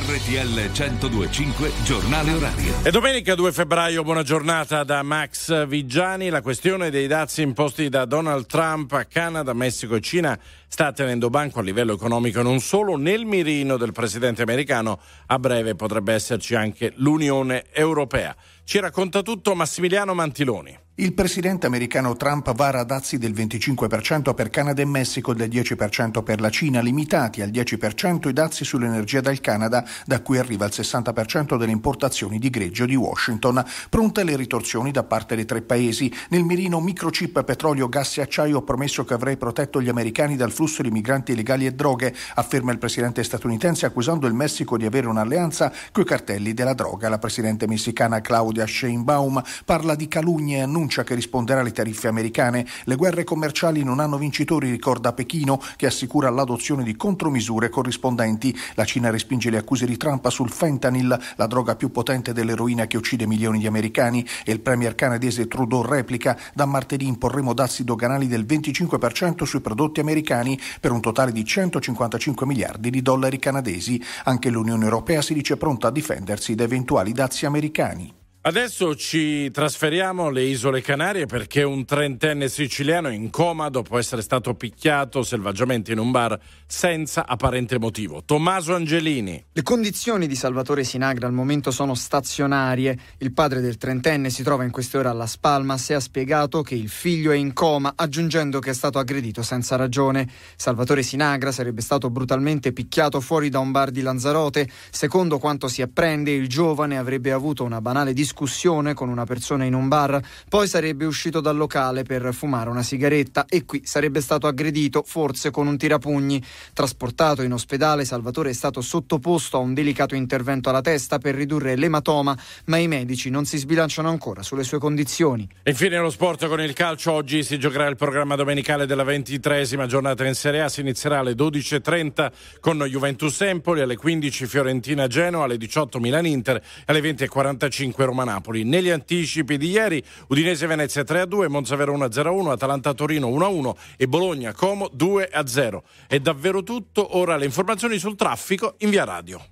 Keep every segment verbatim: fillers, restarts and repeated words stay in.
R T L centodue e cinque giornale orario. E domenica due febbraio, buona giornata da Max Vigiani. La questione dei dazi imposti da Donald Trump a Canada, Messico e Cina sta tenendo banco a livello economico non solo. Nel mirino del presidente americano a breve potrebbe esserci anche l'Unione Europea. Ci racconta tutto Massimiliano Mantiloni. Il presidente americano Trump vara dazi del venticinque per cento per Canada e Messico e del dieci per cento per la Cina, limitati al dieci per cento i dazi sull'energia dal Canada, da cui arriva il sessanta per cento delle importazioni di greggio di Washington. Pronte le ritorsioni da parte dei tre paesi. Nel mirino microchip, petrolio, gas e acciaio. Ho promesso che avrei protetto gli americani dal flusso di migranti illegali e droghe, afferma il presidente statunitense, accusando il Messico di avere un'alleanza coi cartelli della droga. La presidente messicana Claudia Sheinbaum parla di calunnie e annuncia che risponderà alle tariffe americane. Le guerre commerciali non hanno vincitori, ricorda Pechino, che assicura l'adozione di contromisure corrispondenti. La Cina respinge le accuse di Trump sul fentanyl, la droga più potente dell'eroina che uccide milioni di americani, e il premier canadese Trudeau replica: da martedì imporremo dazi doganali del venticinque per cento sui prodotti americani, per un totale di centocinquantacinque miliardi di dollari canadesi. Anche l'Unione Europea si dice pronta a difendersi da eventuali dazi americani. Adesso ci trasferiamo alle Isole Canarie perché un trentenne siciliano è in coma dopo essere stato picchiato selvaggiamente in un bar senza apparente motivo. Tommaso Angelini. Le condizioni di Salvatore Sinagra al momento sono stazionarie. Il padre del trentenne si trova in queste ore a Las Palmas e ha spiegato che il figlio è in coma, aggiungendo che è stato aggredito senza ragione. Salvatore Sinagra sarebbe stato brutalmente picchiato fuori da un bar di Lanzarote. Secondo quanto si apprende, il giovane avrebbe avuto una banale discussione discussione con una persona in un bar, poi sarebbe uscito dal locale per fumare una sigaretta e qui sarebbe stato aggredito, forse con un tirapugni. Trasportato in ospedale, Salvatore è stato sottoposto a un delicato intervento alla testa per ridurre l'ematoma, ma i medici non si sbilanciano ancora sulle sue condizioni. E infine lo sport con il calcio. Oggi si giocherà il programma domenicale della ventitreesima giornata in Serie A. Si inizierà alle dodici e trenta con Juventus Empoli, alle quindici Fiorentina Genoa, alle diciotto Milan Inter e alle venti e quarantacinque Roma Napoli. Negli anticipi di ieri, Udinese Venezia tre a due, Monza Verona zero a uno, Atalanta Torino uno a uno e Bologna Como due a zero. È davvero tutto. Ora le informazioni sul traffico in Via Radio.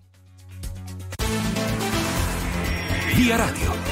Via Radio.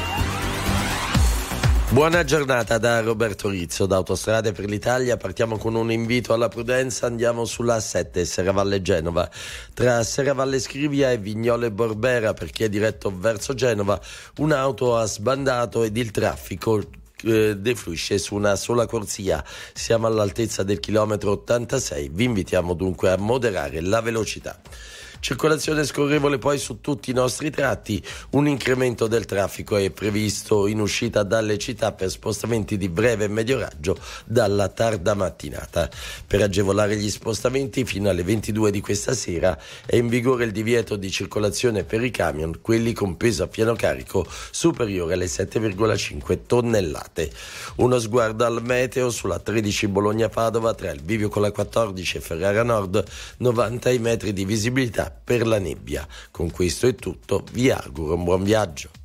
Buona giornata da Roberto Rizzo da Autostrade per l'Italia. Partiamo con un invito alla prudenza. Andiamo sulla A sette Serravalle Genova, tra Serravalle Scrivia e Vignole Borbera, per chi è diretto verso Genova un'auto ha sbandato ed il traffico eh, defluisce su una sola corsia. Siamo all'altezza del chilometro ottantasei, vi invitiamo dunque a moderare la velocità. Circolazione scorrevole poi su tutti i nostri tratti. Un incremento del traffico è previsto in uscita dalle città per spostamenti di breve e medio raggio dalla tarda mattinata. Per agevolare gli spostamenti fino alle ventidue di questa sera è in vigore il divieto di circolazione per i camion, quelli con peso a pieno carico superiore alle sette virgola cinque tonnellate. Uno sguardo al meteo sulla tredici Bologna-Padova, tra il bivio con la quattordici e Ferrara Nord, novanta metri di visibilità per la nebbia. Con questo è tutto, vi auguro un buon viaggio.